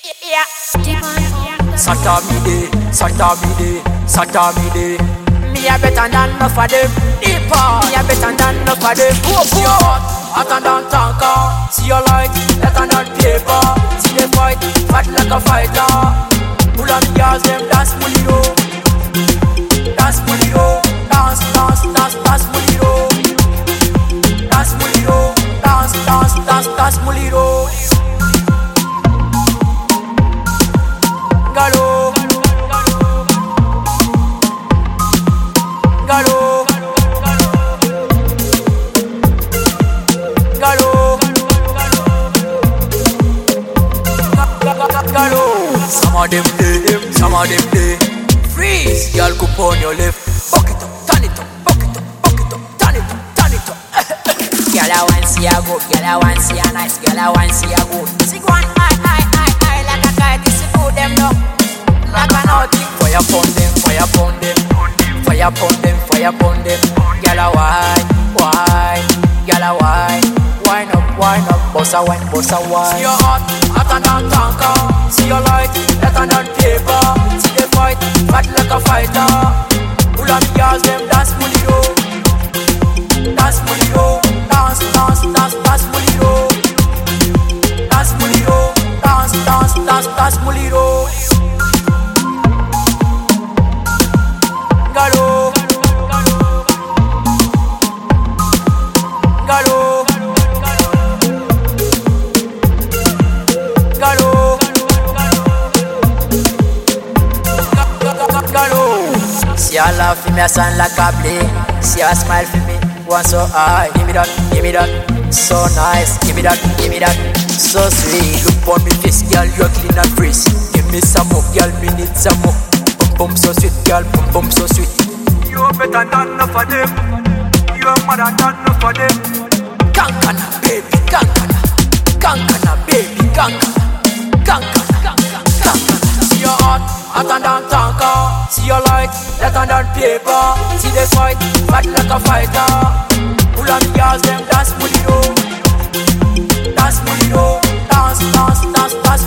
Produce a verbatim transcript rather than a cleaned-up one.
Yeah. Satamide, Satamide, Satamide. Me a better than enough of them. Deeper. Me a better than enough of them. Whoa, See whoa. your heart, hotter than tanker. See your light, better than paper. See the fight, fight like a fighter. Pull on the girls, them dance muliro. Dance muliro. Dance, dance, dance, dance muliro. Dance muliro. Dance, dance, dance, dance muliro. Galo. Galo. Galo. Galo. Some of them day, some of them day. Freeze, y'all could on your left. Buck it up, turn it up, buck it up, buck it up, turn it up, turn it up. Girl, I want see a good. Girl, I want see a nice. Girl, I want see a good. See go on, I, I, I, I, like a kite. This is good them now. Like a nothing. Fire upon them, fire upon them, fire upon them, fire upon them. Girl, I wine, wine. Girl, I wine, wine up, wine up. Bossa wine, bossa wine. See your heart, hotter than tanker. See your light, better than paper. See the fight, fight like a fighter. Pull on the girls, them dance muliro. Dance muliro. Dance, dance, dance, dance muliro. Dance muliro. Dance, dance, dance, dance muliro. Galo. Galo. Galo. Galo. See her laugh for me, I sound like a blade. See her smile for me, one so high. Give me that, give me that, so nice. Give me that, give me that, so sweet. Look on me face, girl, you're clean and fresh. Give me some more, girl, me need some more. Bum bum so sweet, girl, bum bum so sweet. You're better than enough of them. You're mother than enough of them. Kankana, baby, kankana, kankana, baby, kankana, kankana, kankana. See your heart, hotter than tanker. See your light, better than paper. See the fight, fight like a fighter. Pull on the girls, them dance muliro. Dance muliro. Dance, dance, dance, dance